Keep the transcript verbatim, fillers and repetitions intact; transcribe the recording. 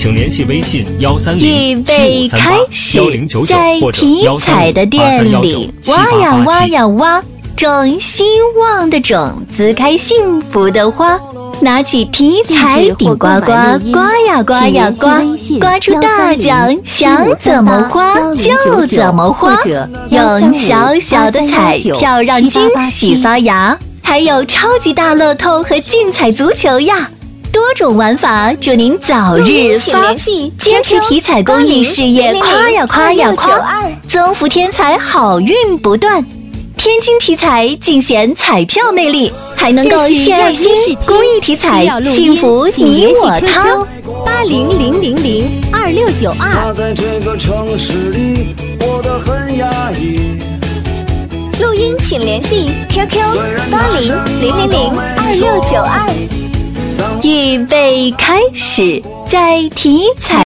请联系微信幺三零预备开始，在体彩的店里挖呀挖呀挖，种希望的种子，开幸福的花。拿起体彩顶呱呱，刮呀刮呀刮，刮出大奖，想怎么花就怎么花。用小小的彩票让惊喜发芽，还有超级大乐透和竞彩足球呀！多种玩法，祝您早日发！坚持体彩公益事业，夸呀夸呀夸，增福添财，好运不断。天津体彩尽显彩票魅力，还能够献爱心，公益体彩，幸福你我他。 八零零零零二六九二。 他在这个城市里过得很压抑。 录音请联系 Q Q 八零零零零二六九二。 预备开始，在体彩。